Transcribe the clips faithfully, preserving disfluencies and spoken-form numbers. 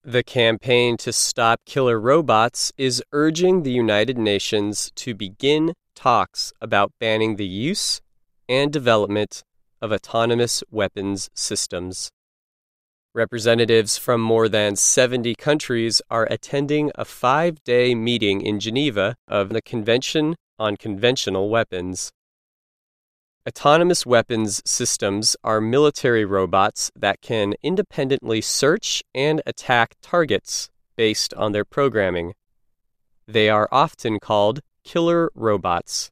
The campaign to stop killer robots is urging the United Nations to begin talks about banning the use and development of autonomous weapons systems. Representatives from more than seventy countries are attending a five-day meeting in Geneva of the Convention on Conventional Weapons. Autonomous weapons systems are military robots that can independently search and attack targets based on their programming. They are often called killer robots.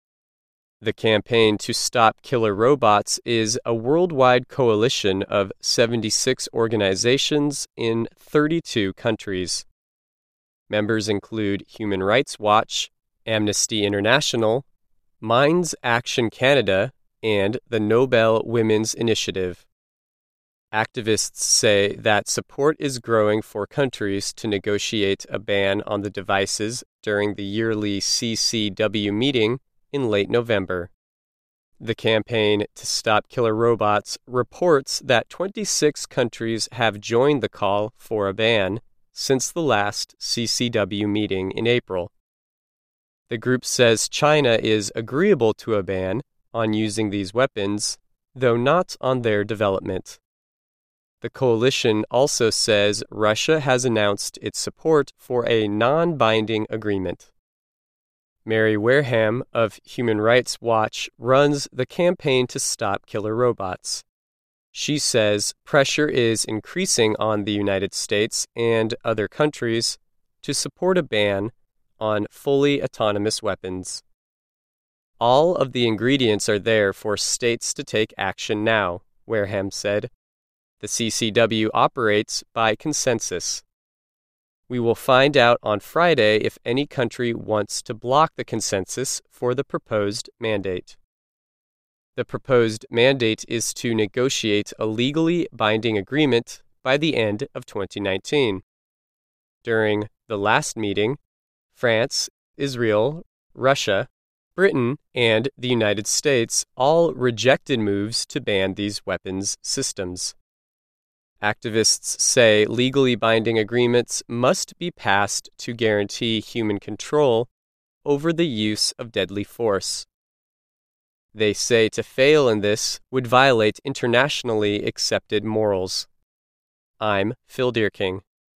The campaign to stop killer robots is a worldwide coalition of seventy-six organizations in thirty-two countries. Members include Human Rights Watch, Amnesty International, Minds Action Canada, and the Nobel Women's Initiative. Activists say that support is growing for countries to negotiate a ban on the devices during the yearly C C W meeting in late November. The campaign to stop killer robots reports that twenty-six countries have joined the call for a ban since the last C C W meeting in April. The group says China is agreeable to a ban on using these weapons, though not on their development. The coalition also says Russia has announced its support for a non-binding agreement. Mary Wareham of Human Rights Watch runs the campaign to stop killer robots. She says pressure is increasing on the United States and other countries to support a ban on fully autonomous weapons. All of the ingredients are there for states to take action now, Wareham said. The C C W operates by consensus. We will find out on Friday if any country wants to block the consensus for the proposed mandate. The proposed mandate is to negotiate a legally binding agreement by the end of twenty nineteen. During the last meeting, France, Israel, Russia, Britain, and the United States all rejected moves to ban these weapons systems. Activists say legally binding agreements must be passed to guarantee human control over the use of deadly force. They say to fail in this would violate internationally accepted morals. I'm Phil Deerking.